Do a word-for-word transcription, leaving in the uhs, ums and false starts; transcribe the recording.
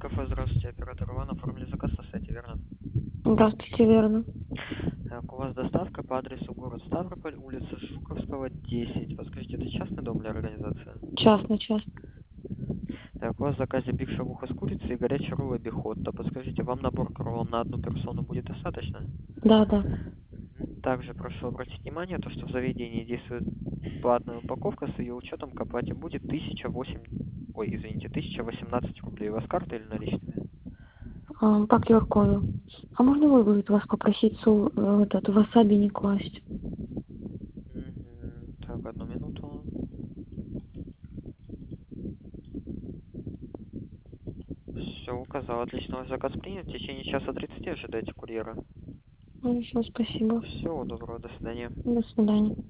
кафе, здравствуйте, оператор Иван, оформили заказ на сайте, верно? Здравствуйте, верно. Так, у вас доставка по адресу город Ставрополь, улица Жуковского, десять. Подскажите, это частный дом или организация? Частный, частный. Так, у вас в заказе биг шавуха с курицей и горячий ролл бихотто. Подскажите, вам набор к роллам на одну персону будет достаточно? Да, да. Также прошу обратить внимание, то, что в заведении действует платная упаковка, с ее учетом к оплате будет тысяча восемь... Ой, извините, тысяча восемнадцать рублей. У вас карта или наличными? А, по ку ар коду. А можно вы будет вас попросить су, э, этот васаби не класть? Мгм. Так, одну минуту. Все, указал. Отлично, ваш заказ принят. В течение часа тридцати ожидайте курьера. Ну, все, спасибо. Всего доброго, до свидания. До свидания.